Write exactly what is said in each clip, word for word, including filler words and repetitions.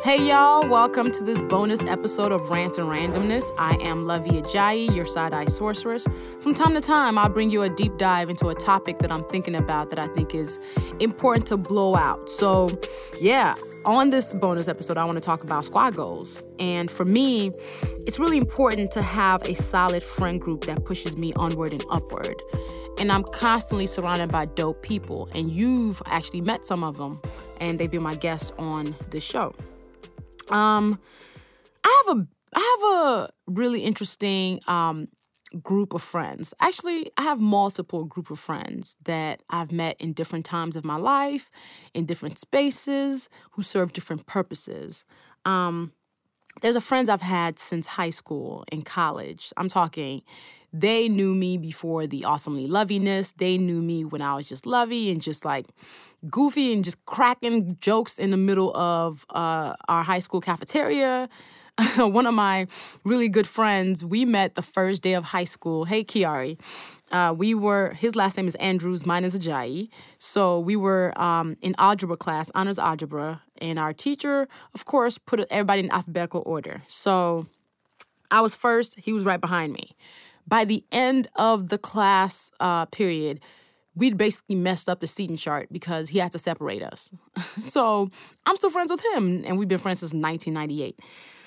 Hey y'all, welcome to this bonus episode of Rant and Randomness. I am Lovey Ajayi, your side-eye sorceress. From time to time, I'll bring you a deep dive into a topic that I'm thinking about that I think is important to blow out. So yeah, on this bonus episode, I want to talk about squad goals. And for me, it's really important to have a solid friend group that pushes me onward and upward. And I'm constantly surrounded by dope people. And you've actually met some of them, and they've been my guests on this show. Um, I have a I have a really interesting um, group of friends. Actually, I have multiple group of friends that I've met in different times of my life, in different spaces, who serve different purposes. Um, there's a friends I've had since high school and college. I'm talking, they knew me before the awesomely loviness. They knew me when I was just lovey and just like goofy and just cracking jokes in the middle of uh, our high school cafeteria. One of my really good friends, we met the first day of high school. Hey, Kiari. Uh, we were, his last name is Andrews, mine is Ajayi. So we were um, in algebra class, honors algebra, and our teacher, of course, put everybody in alphabetical order. So I was first, he was right behind me. By the end of the class uh, period, we'd basically messed up the seating chart because he had to separate us. So I'm still friends with him, and we've been friends since nineteen ninety-eight.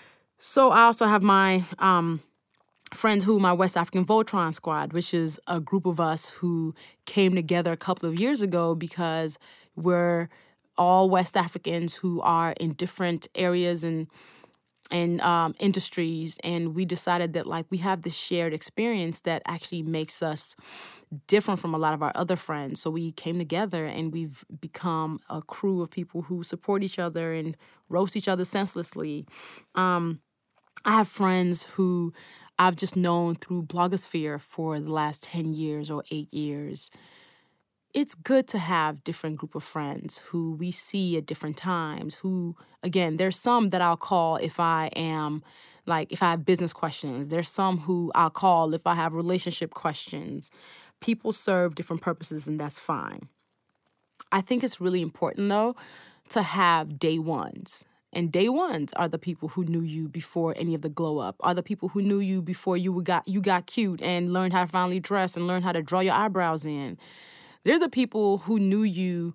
So I also have my um, friends who, my West African Voltron Squad, which is a group of us who came together a couple of years ago because we're all West Africans who are in different areas and and um, industries, and we decided that like we have this shared experience that actually makes us different from a lot of our other friends. So we came together and we've become a crew of people who support each other and roast each other senselessly. Um, I have friends who I've just known through blogosphere for the last ten years or eight years. It's good to have different group of friends who we see at different times, who, again, there's some that I'll call if I am, like, if I have business questions. There's some who I'll call if I have relationship questions. People serve different purposes, and that's fine. I think it's really important, though, to have day ones. And day ones are the people who knew you before any of the glow up, are the people who knew you before you got you got cute and learned how to finally dress and learned how to draw your eyebrows in. They're the people who knew you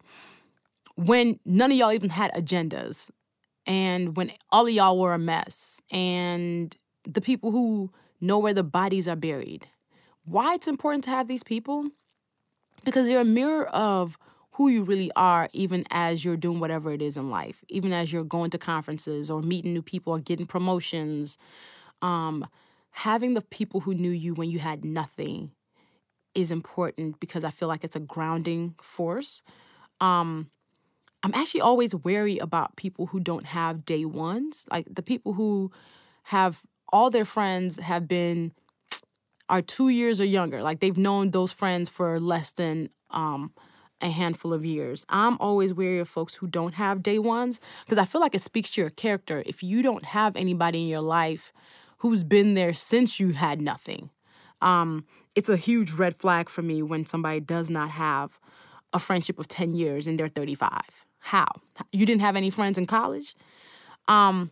when none of y'all even had agendas and when all of y'all were a mess, and the people who know where the bodies are buried. Why it's important to have these people? Because they're a mirror of who you really are, even as you're doing whatever it is in life, even as you're going to conferences or meeting new people or getting promotions. Um, having the people who knew you when you had nothing is important because I feel like it's a grounding force. Um, I'm actually always wary about people who don't have day ones. Like the people who have all their friends have been, are two years or younger. Like they've known those friends for less than um, a handful of years. I'm always wary of folks who don't have day ones because I feel like it speaks to your character. If you don't have anybody in your life who's been there since you had nothing, um, it's a huge red flag for me when somebody does not have a friendship of ten years and they're thirty-five. How? You didn't have any friends in college? Um,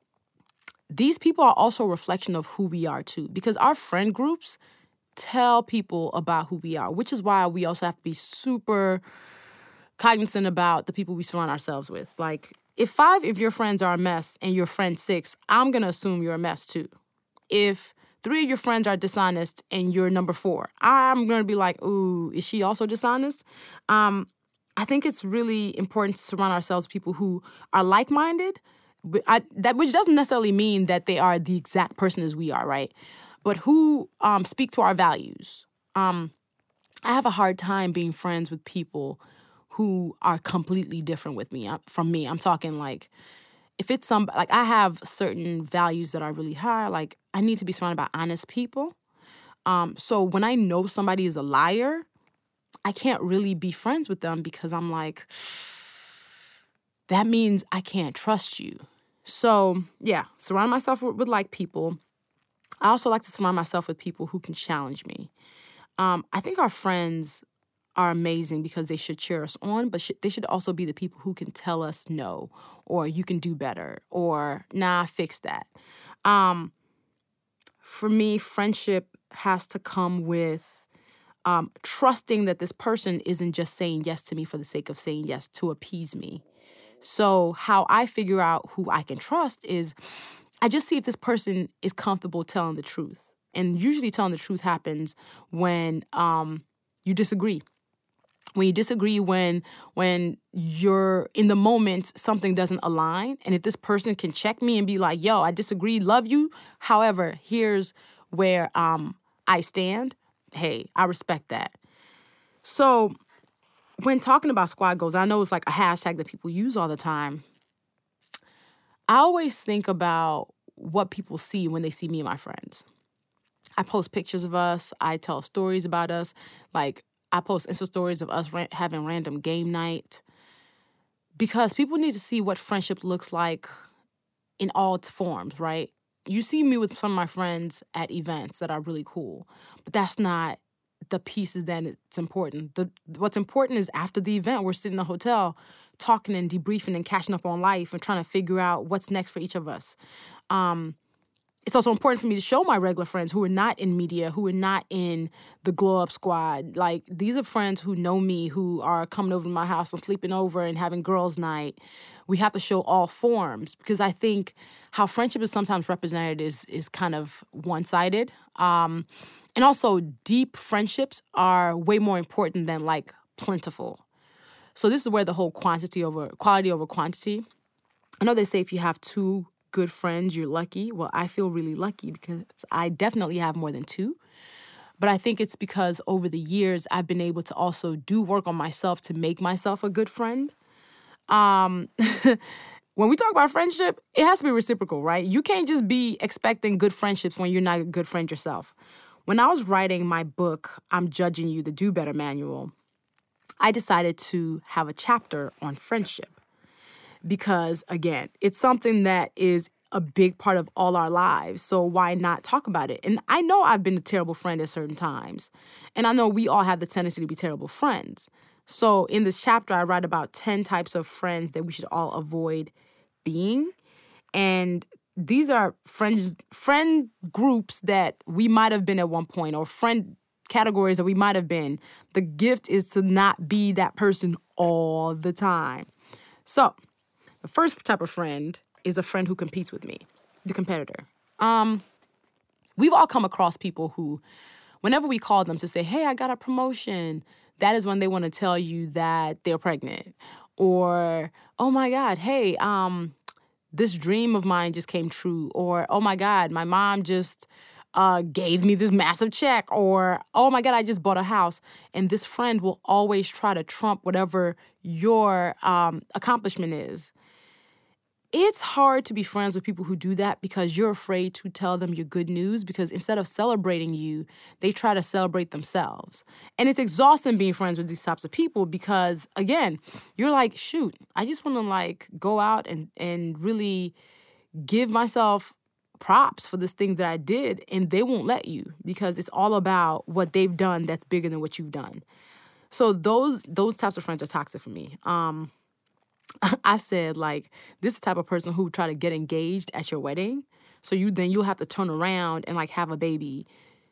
these people are also a reflection of who we are too, because our friend groups tell people about who we are, which is why we also have to be super cognizant about the people we surround ourselves with. Like if five of your friends are a mess and you're friend six, I'm going to assume you're a mess too. If three of your friends are dishonest and you're number four, I'm going to be like, ooh, is she also dishonest? Um, I think it's really important to surround ourselves with people who are like-minded, but I, that which doesn't necessarily mean that they are the exact person as we are, right? But who um, speak to our values. Um, I have a hard time being friends with people who are completely different with me, from me. I'm talking like, if it's some, like I have certain values that are really high, like I need to be surrounded by honest people. Um, so when I know somebody is a liar, I can't really be friends with them because I'm like, that means I can't trust you. So yeah, surround myself with, with like people. I also like to surround myself with people who can challenge me. Um, I think our friends are amazing because they should cheer us on, but sh- they should also be the people who can tell us no, or you can do better, or nah, fix that. Um, for me, friendship has to come with um, trusting that this person isn't just saying yes to me for the sake of saying yes to appease me. So how I figure out who I can trust is I just see if this person is comfortable telling the truth. And usually telling the truth happens when um, you disagree. When you disagree, when when you're in the moment, something doesn't align. And if this person can check me and be like, yo, I disagree, love you. However, here's where um, I stand. Hey, I respect that. So when talking about squad goals, I know it's like a hashtag that people use all the time. I always think about what people see when they see me and my friends. I post pictures of us. I tell stories about us. Like, I post Insta stories of us ra- having random game night because people need to see what friendship looks like in all its forms, right? You see me with some of my friends at events that are really cool, but that's not the pieces that it's important. The, what's important is after the event, we're sitting in a hotel talking and debriefing and catching up on life and trying to figure out what's next for each of us. Um, It's also important for me to show my regular friends who are not in media, who are not in the glow up squad. Like, these are friends who know me, who are coming over to my house and sleeping over and having girls' night. We have to show all forms because I think how friendship is sometimes represented is is kind of one-sided. Um, and also, deep friendships are way more important than, like, plentiful. So this is where the whole quantity over quality over quantity. I know they say if you have two good friends, you're lucky. Well, I feel really lucky because I definitely have more than two. But I think it's because over the years, I've been able to also do work on myself to make myself a good friend. Um, when we talk about friendship, it has to be reciprocal, right? You can't just be expecting good friendships when you're not a good friend yourself. When I was writing my book, I'm Judging You, the Do Better Manual, I decided to have a chapter on friendship. Because, again, it's something that is a big part of all our lives. So why not talk about it? And I know I've been a terrible friend at certain times. And I know we all have the tendency to be terrible friends. So in this chapter, I write about ten types of friends that we should all avoid being. And these are friends, friend groups that we might have been at one point, or friend categories that we might have been. The gift is to not be that person all the time. So the first type of friend is a friend who competes with me, the competitor. Um, we've all come across people who, whenever we call them to say, hey, I got a promotion, that is when they want to tell you that they're pregnant. Or, oh my God, hey, um, this dream of mine just came true. Or, oh my God, my mom just uh, gave me this massive check. Or, oh my God, I just bought a house. And this friend will always try to trump whatever your um, accomplishment is. It's hard to be friends with people who do that because you're afraid to tell them your good news because instead of celebrating you, they try to celebrate themselves. And it's exhausting being friends with these types of people because, again, you're like, shoot, I just want to, like, go out and, and really give myself props for this thing that I did, and they won't let you because it's all about what they've done that's bigger than what you've done. So those those types of friends are toxic for me. Um, I said, like, this is the type of person who would try to get engaged at your wedding. So you then you'll have to turn around and, like, have a baby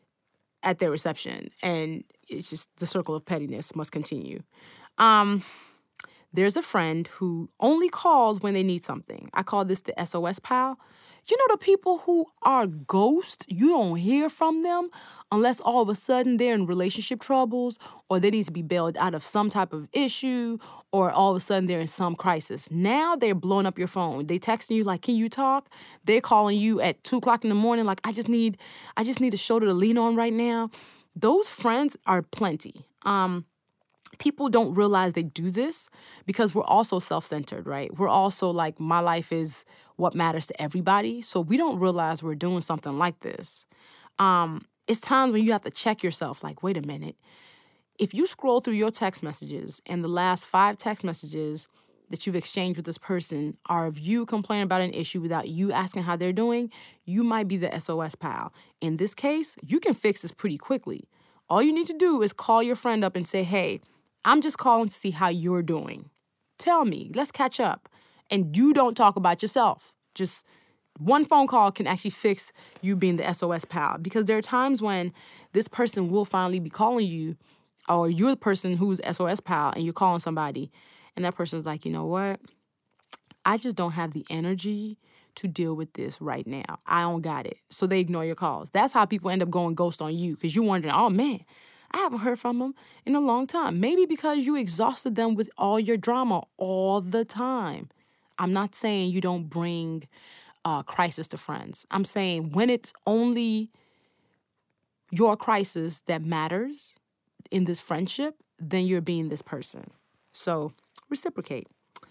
at their reception. And it's just the circle of pettiness must continue. Um, there's a friend who only calls when they need something. I call this the S O S pal. You know the people who are ghosts? You don't hear from them unless all of a sudden they're in relationship troubles or they need to be bailed out of some type of issue or all of a sudden they're in some crisis. Now they're blowing up your phone. They texting you like, can you talk? They're calling you at two o'clock in the morning like, I just need I just need a shoulder to lean on right now. Those friends are plenty. Um, people don't realize they do this because we're also self-centered, right? We're also like, my life is what matters to everybody. So we don't realize we're doing something like this. Um, it's times when you have to check yourself, like, wait a minute. If you scroll through your text messages and the last five text messages that you've exchanged with this person are of you complaining about an issue without you asking how they're doing, you might be the S O S pal. In this case, you can fix this pretty quickly. All you need to do is call your friend up and say, hey, I'm just calling to see how you're doing. Tell me, let's catch up. And you don't talk about yourself. Just one phone call can actually fix you being the S O S pal, because there are times when this person will finally be calling you, or you're the person who's S O S pal and you're calling somebody and that person's like, you know what? I just don't have the energy to deal with this right now. I don't got it. So they ignore your calls. That's how people end up going ghost on you, because you're wondering, oh man, I haven't heard from them in a long time. Maybe because you exhausted them with all your drama all the time. I'm not saying you don't bring uh, crisis to friends. I'm saying when it's only your crisis that matters in this friendship, then you're being this person. So reciprocate.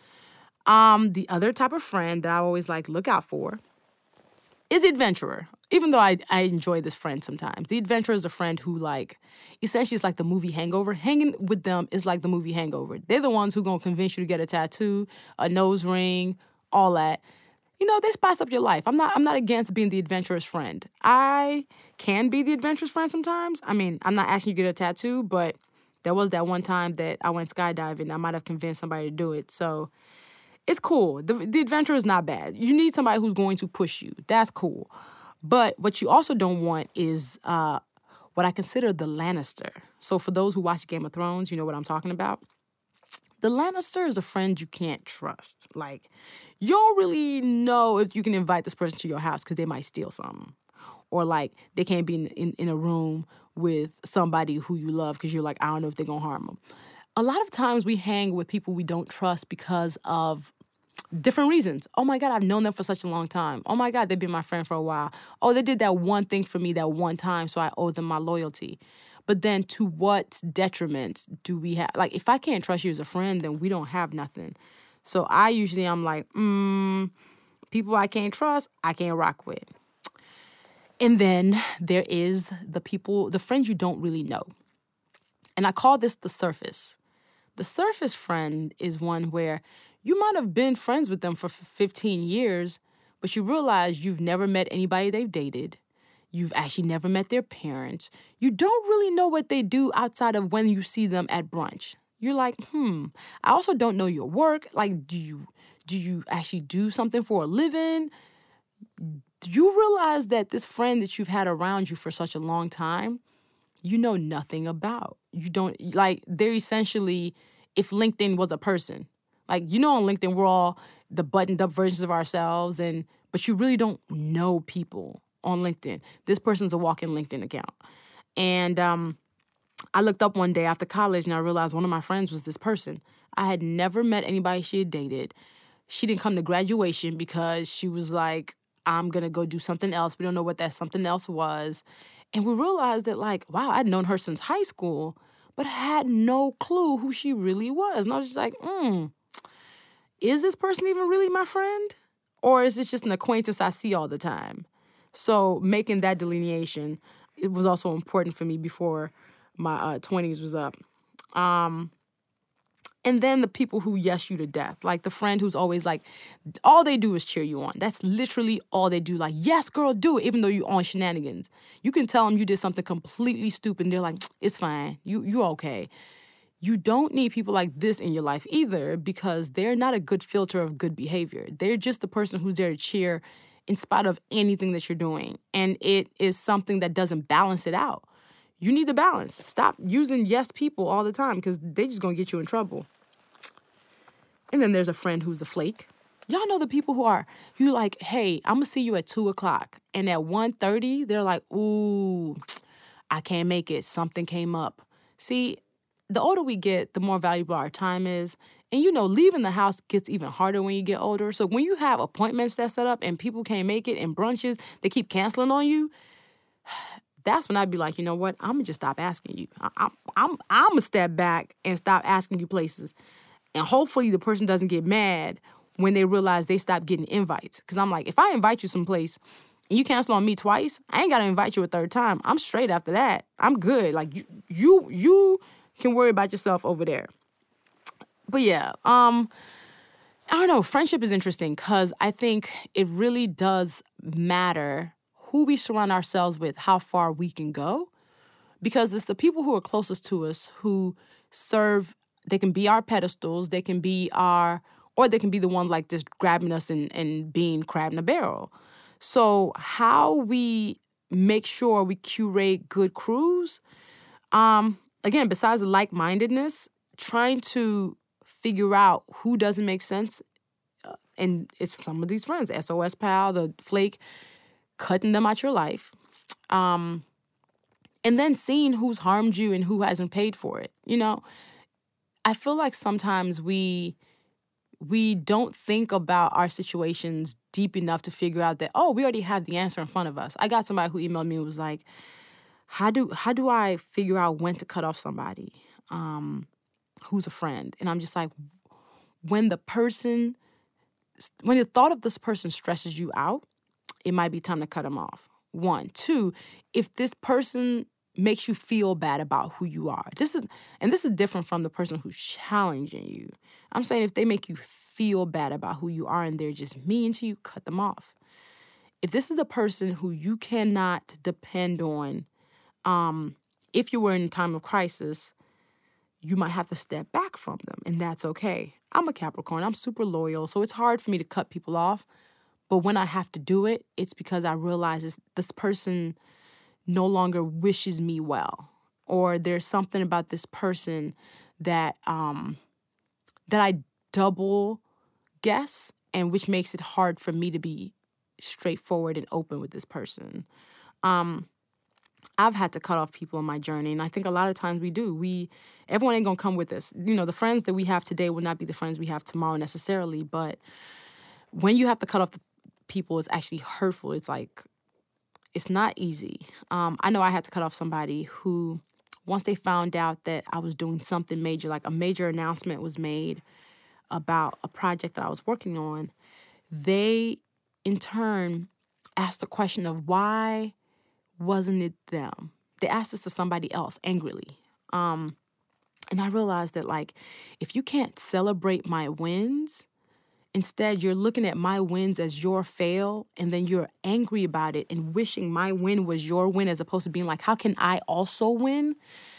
Um, the other type of friend that I always like look out for is the adventurer. Even though I, I enjoy this friend sometimes. The adventurer is a friend who, like, essentially is like the movie Hangover. Hanging with them is like the movie Hangover. They're the ones who going to convince you to get a tattoo, a nose ring, all that. You know, they spice up your life. I'm not I'm not against being the adventurous friend. I can be the adventurous friend sometimes. I mean, I'm not asking you to get a tattoo, but there was that one time that I went skydiving. I might have convinced somebody to do it. So it's cool. The, the adventure is not bad. You need somebody who's going to push you. That's cool. But what you also don't want is uh, what I consider the Lannister. So for those who watch Game of Thrones, you know what I'm talking about. The Lannister is a friend you can't trust. Like, you don't really know if you can invite this person to your house because they might steal something. Or, like, they can't be in, in, in a room with somebody who you love because you're like, I don't know if they're going to harm them. A lot of times we hang with people we don't trust because of different reasons. Oh, my God, I've known them for such a long time. Oh, my God, they've been my friend for a while. Oh, they did that one thing for me that one time, so I owe them my loyalty. But then to what detriment do we have? Like, if I can't trust you as a friend, then we don't have nothing. So I usually, I'm like, mm, people I can't trust, I can't rock with. And then there is the people, the friends you don't really know. And I call this the surface. The surface friend is one where you might have been friends with them for fifteen years, but you realize you've never met anybody they've dated. You've actually never met their parents. You don't really know what they do outside of when you see them at brunch. You're like, hmm, I also don't know your work. Like, do you do you actually do something for a living? Do you realize that this friend that you've had around you for such a long time, you know nothing about? You don't, like, they're essentially, if LinkedIn was a person. Like, you know, on LinkedIn, we're all the buttoned up versions of ourselves, and but you really don't know people on LinkedIn. This person's a walk-in LinkedIn account. And um, I looked up one day after college and I realized one of my friends was this person. I had never met anybody she had dated. She didn't come to graduation because she was like, I'm going to go do something else. We don't know what that something else was. And we realized that, like, wow, I'd known her since high school, but I had no clue who she really was. And I was just like, hmm, is this person even really my friend? Or is this just an acquaintance I see all the time? So making that delineation, it was also important for me before my uh, twenties was up. Um, and then the people who yes you to death, like the friend who's always like, all they do is cheer you on. That's literally all they do. Like, yes, girl, do it, even though you're on shenanigans. You can tell them you did something completely stupid, and they're like, it's fine. You, you're okay. You don't need people like this in your life either, because they're not a good filter of good behavior. They're just the person who's there to cheer in spite of anything that you're doing. And it is something that doesn't balance it out. You need the balance. Stop using yes people all the time, because they're just going to get you in trouble. And then there's a friend who's the flake. Y'all know the people who are, you like, hey, I'm going to see you at two o'clock. And at one thirty, they're like, ooh, I can't make it. Something came up. See, the older we get, the more valuable our time is. And, you know, leaving the house gets even harder when you get older. So when you have appointments that set up and people can't make it and brunches, they keep canceling on you, that's when I'd be like, you know what? I'm going to just stop asking you. I, I, I'm I'm going to step back and stop asking you places. And hopefully the person doesn't get mad when they realize they stopped getting invites. Because I'm like, if I invite you someplace and you cancel on me twice, I ain't got to invite you a third time. I'm straight after that. I'm good. Like, you you, you can worry about yourself over there. But yeah, um, I don't know. Friendship is interesting because I think it really does matter who we surround ourselves with, how far we can go. because it's the people who are closest to us who serve. They can be our pedestals. They can be our, or they can be the one like just grabbing us and, and being crab in a barrel. So how we make sure we curate good crews, um, again, besides the like-mindedness, trying to figure out who doesn't make sense. Uh, and it's some of these friends, S O S Pal, the Flake, cutting them out your life. Um, and then seeing who's harmed you and who hasn't paid for it. You know, I feel like sometimes we we don't think about our situations deep enough to figure out that, oh, we already have the answer in front of us. I got somebody who emailed me and was like, how do how do I figure out when to cut off somebody um, who's a friend? And I'm just like, when the person, when the thought of this person stresses you out, it might be time to cut them off. One. Two, if this person makes you feel bad about who you are. This is, and this is different from the person who's challenging you. I'm saying if they make you feel bad about who you are and they're just mean to you, cut them off. If this is the person who you cannot depend on, um, if you were in a time of crisis, you might have to step back from them, and that's okay. I'm a Capricorn. I'm super loyal, so it's hard for me to cut people off. But when I have to do it, it's because I realize this, this person no longer wishes me well, or there's something about this person that um, that I double guess, and which makes it hard for me to be straightforward and open with this person. Um, I've had to cut off people on my journey, and I think a lot of times we do. We everyone ain't gonna come with us. You know, the friends that we have today will not be the friends we have tomorrow necessarily, but when you have to cut off the people, it's actually hurtful. It's like, it's not easy. Um, I know I had to cut off somebody who, once they found out that I was doing something major, like a major announcement was made about a project that I was working on, they, in turn, asked the question of why wasn't it them? They asked this to somebody else angrily. Um, and I realized that, like, if you can't celebrate my wins, instead, you're looking at my wins as your fail, and then you're angry about it and wishing my win was your win, as opposed to being like, how can I also win?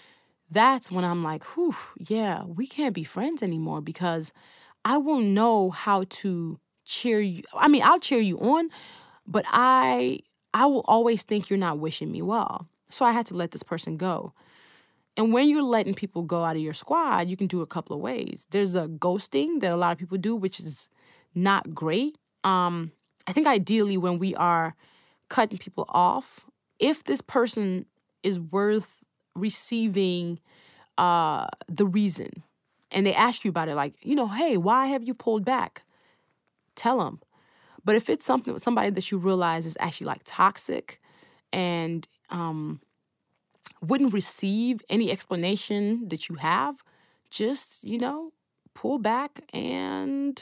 That's when I'm like, whew, yeah, we can't be friends anymore, because I won't know how to cheer you. I mean, I'll cheer you on, but I I will always think you're not wishing me well. So I had to let this person go. And when you're letting people go out of your squad, you can do a couple of ways. There's a ghosting that a lot of people do, which is not great. Um, I think ideally when we are cutting people off, if this person is worth receiving uh, the reason, and they ask you about it, like, you know, hey, why have you pulled back? Tell them. But if it's something with somebody that you realize is actually like toxic and um, wouldn't receive any explanation that you have, just, you know, pull back and,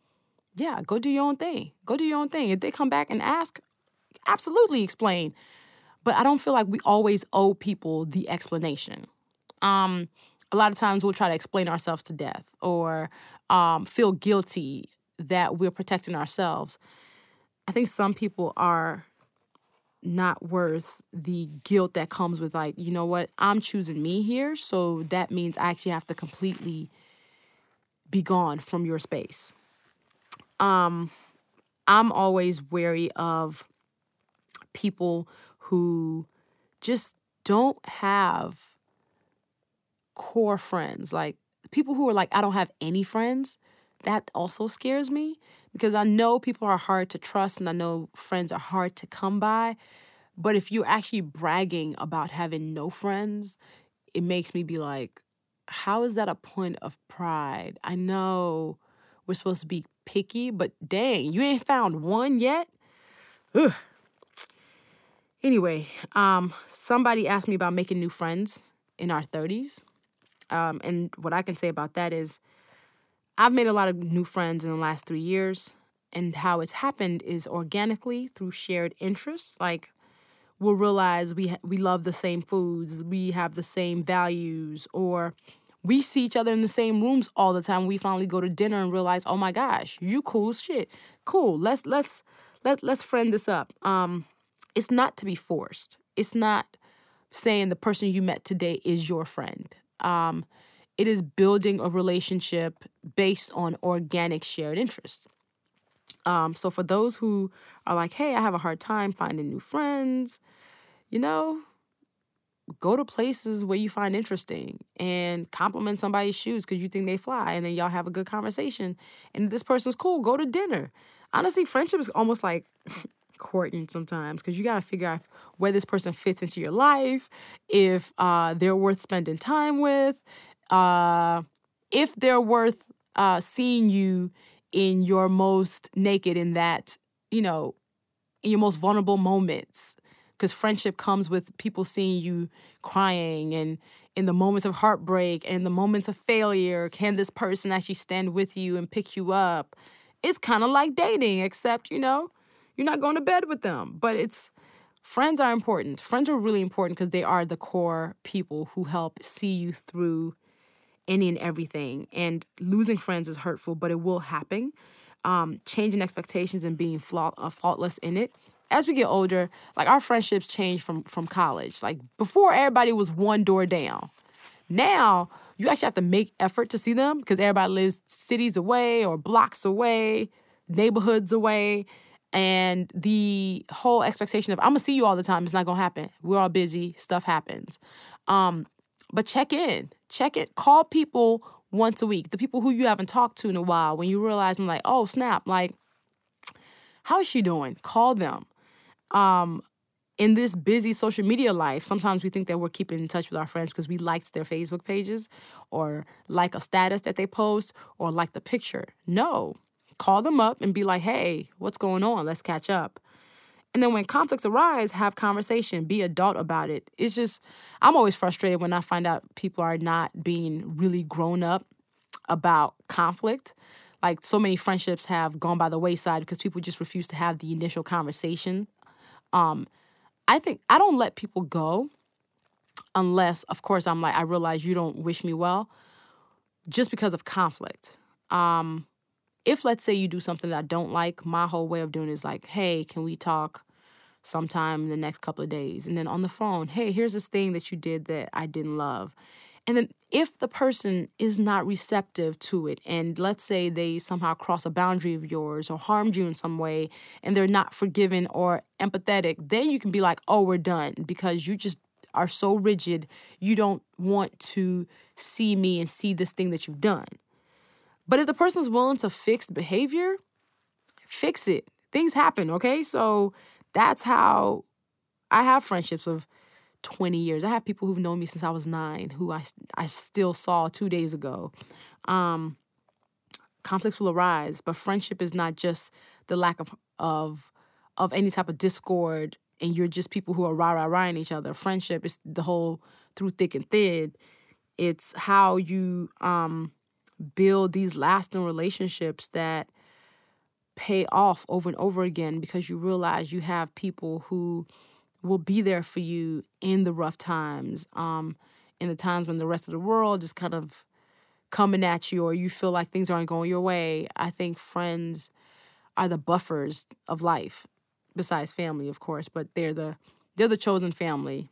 yeah, go do your own thing. Go do your own thing. If they come back and ask, absolutely explain. But I don't feel like we always owe people the explanation. Um, a lot of times we'll try to explain ourselves to death, or um, feel guilty that we're protecting ourselves. I think some people are not worth the guilt that comes with, like, you know what, I'm choosing me here, so that means I actually have to completely be gone from your space. Um, I'm always wary of people who just don't have core friends. Like, people who are like, I don't have any friends, that also scares me, because I know people are hard to trust and I know friends are hard to come by. But if you're actually bragging about having no friends, it makes me be like, how is that a point of pride? I know we're supposed to be picky, but dang, you ain't found one yet? Ugh. Anyway, um, somebody asked me about making new friends in our thirties. Um, and what I can say about that is I've made a lot of new friends in the last three years. And how it's happened is organically through shared interests. Like, we'll realize we ha- we love the same foods, we have the same values, or we see each other in the same rooms all the time. We finally go to dinner and realize, oh my gosh, you cool as shit. Cool. Let's let's let let's friend this up. Um, it's not to be forced. It's not saying the person you met today is your friend. Um, it is building a relationship based on organic shared interests. Um, so for those who are like, hey, I have a hard time finding new friends, you know, go to places where you find interesting and compliment somebody's shoes because you think they fly, and then y'all have a good conversation. And if this person's cool, go to dinner. Honestly, friendship is almost like courting sometimes, because you got to figure out where this person fits into your life, if uh, they're worth spending time with, uh, if they're worth uh, seeing you in your most naked, in that, you know, in your most vulnerable moments. Because friendship comes with people seeing you crying, and in the moments of heartbreak and the moments of failure, can this person actually stand with you and pick you up? It's kind of like dating, except, you know, you're not going to bed with them. But it's, friends are important. Friends are really important because they are the core people who help see you through any and everything. And losing friends is hurtful, but it will happen. Um, changing expectations and being flaw- uh, faultless in it. As we get older, like, our friendships change from, from college. Like, before, everybody was one door down. Now, you actually have to make effort to see them because everybody lives cities away or blocks away, neighborhoods away. And the whole expectation of, I'm going to see you all the time, is not going to happen. We're all busy. Stuff happens. Um, but check in. Check it. Call people once a week. The people who you haven't talked to in a while, when you realize, I'm like, oh, snap. Like, how is she doing? Call them. Um, in this busy social media life, sometimes we think that we're keeping in touch with our friends because we liked their Facebook pages or like a status that they post or like the picture. No, call them up and be like, hey, what's going on? Let's catch up. And then when conflicts arise, have conversation, be adult about it. It's just, I'm always frustrated when I find out people are not being really grown up about conflict. Like, so many friendships have gone by the wayside because people just refuse to have the initial conversation. Um, I think I don't let people go unless, of course, I'm like, I realize you don't wish me well just because of conflict. Um, if, let's say, you do something that I don't like, my whole way of doing it is like, hey, can we talk sometime in the next couple of days? And then on the phone, hey, here's this thing that you did that I didn't love. And then if the person is not receptive to it, and let's say they somehow cross a boundary of yours or harmed you in some way, and they're not forgiving or empathetic, then you can be like, oh, we're done, because you just are so rigid. You don't want to see me and see this thing that you've done. But if the person's willing to fix the behavior, fix it. Things happen, okay? So that's how I have friendships of twenty years. I have people who've known me since I was nine, who I, I still saw two days ago. Um, conflicts will arise, but friendship is not just the lack of of of any type of discord, and you're just people who are rah-rah-rahing each other. Friendship is the whole through thick and thin. It's how you um, build these lasting relationships that pay off over and over again, because you realize you have people who will be there for you in the rough times, um, in the times when the rest of the world is kind of coming at you or you feel like things aren't going your way. I think friends are the buffers of life, besides family, of course, but they're the they're the chosen family.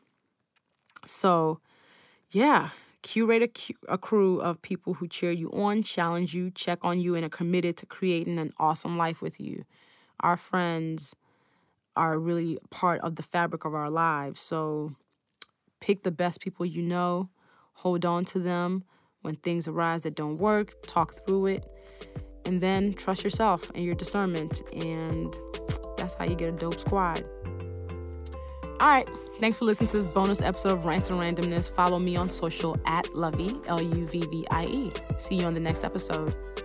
So, yeah, curate a, a crew of people who cheer you on, challenge you, check on you, and are committed to creating an awesome life with you. Our friends are really part of the fabric of our lives. So pick the best people you know, hold on to them when things arise that don't work, talk through it, and then trust yourself and your discernment. And that's how you get a dope squad. All right. Thanks for listening to this bonus episode of Rants and Randomness. Follow me on social at Lovie, L U V V I E. See you on the next episode.